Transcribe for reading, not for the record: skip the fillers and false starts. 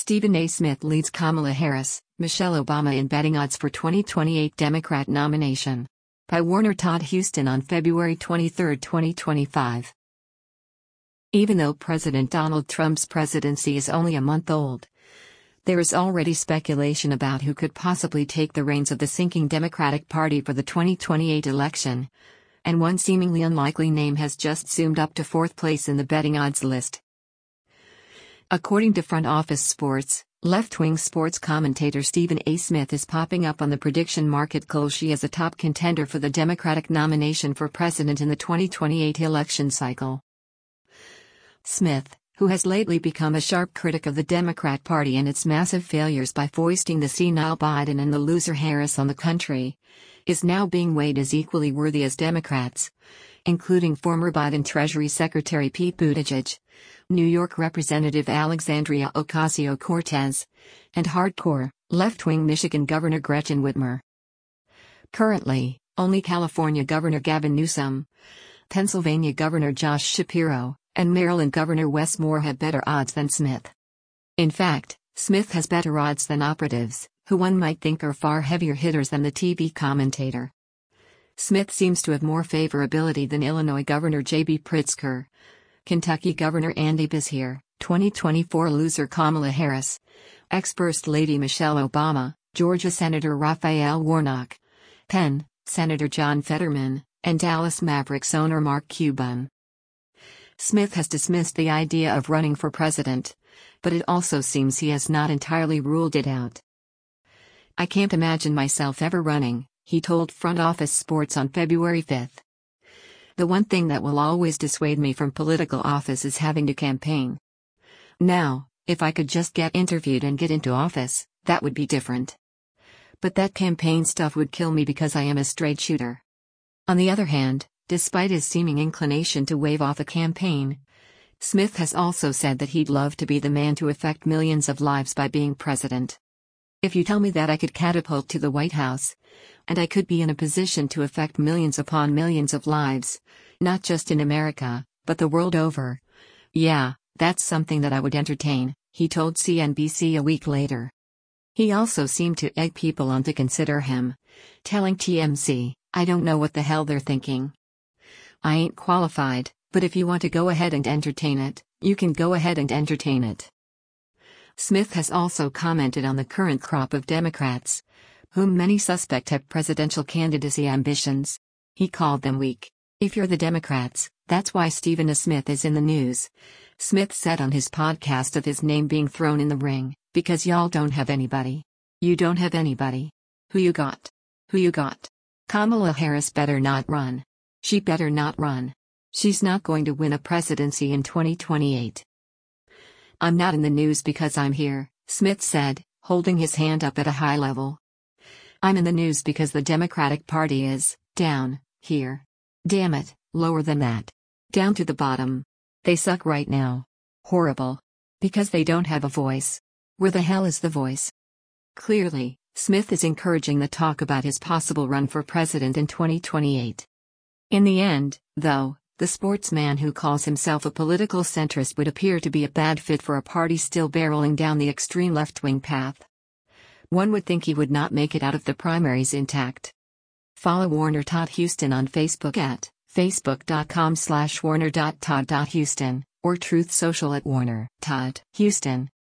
Stephen A. Smith leads Kamala Harris, Michelle Obama in betting odds for 2028 Democrat nomination. By Warner Todd Huston on February 23, 2025. Even though President Donald Trump's presidency is only a month old, there is already speculation about who could possibly take the reins of the sinking Democratic Party for the 2028 election, and one seemingly unlikely name has just zoomed up to fourth place in the betting odds list. According to Front Office Sports, left-wing sports commentator Stephen A. Smith is popping up on the prediction market closely as a top contender for the Democratic nomination for president in the 2028 election cycle. Smith, who has lately become a sharp critic of the Democrat Party and its massive failures by foisting the senile Biden and the loser Harris on the country, is now being weighed as equally worthy as Democrats, including former Biden Treasury Secretary Pete Buttigieg, New York Representative Alexandria Ocasio-Cortez, and hardcore, left-wing Michigan Governor Gretchen Whitmer. Currently, only California Governor Gavin Newsom, Pennsylvania Governor Josh Shapiro, and Maryland Governor Wes Moore have better odds than Smith. In fact, Smith has better odds than operatives, who one might think are far heavier hitters than the TV commentator. Smith seems to have more favorability than Illinois Governor J.B. Pritzker, Kentucky Governor Andy Beshear, 2024 loser Kamala Harris, ex-First Lady Michelle Obama, Georgia Senator Raphael Warnock, Penn, Senator John Fetterman, and Dallas Mavericks owner Mark Cuban. Smith has dismissed the idea of running for president, but it also seems he has not entirely ruled it out. "I can't imagine myself ever running," he told Front Office Sports on February 5. "The one thing that will always dissuade me from political office is having to campaign. Now, if I could just get interviewed and get into office, that would be different. But that campaign stuff would kill me because I am a straight shooter." On the other hand, despite his seeming inclination to wave off a campaign, Smith has also said that he'd love to be the man to affect millions of lives by being president. "If you tell me that I could catapult to the White House, and I could be in a position to affect millions upon millions of lives, not just in America, but the world over, yeah, that's something that I would entertain," he told CNBC a week later. He also seemed to egg people on to consider him, telling TMZ, "I don't know what the hell they're thinking. I ain't qualified, but if you want to go ahead and entertain it, you can go ahead and entertain it." Smith has also commented on the current crop of Democrats, whom many suspect have presidential candidacy ambitions. He called them weak. "If you're the Democrats, that's why Stephen A. Smith is in the news," Smith said on his podcast of his name being thrown in the ring, "because y'all don't have anybody. You don't have anybody. Who you got? Who you got? Kamala Harris better not run. She better not run. She's not going to win a presidency in 2028. I'm not in the news because I'm here," Smith said, holding his hand up at a high level. "I'm in the news because the Democratic Party is down here. Damn it, lower than that. Down to the bottom. They suck right now. Horrible. Because they don't have a voice. Where the hell is the voice?" Clearly, Smith is encouraging the talk about his possible run for president in 2028. In the end, though, the sportsman who calls himself a political centrist would appear to be a bad fit for a party still barreling down the extreme left-wing path. One would think he would not make it out of the primaries intact. Follow Warner Todd Huston on Facebook at facebook.com/warner.todd.huston or Truth Social at Warner Todd Huston.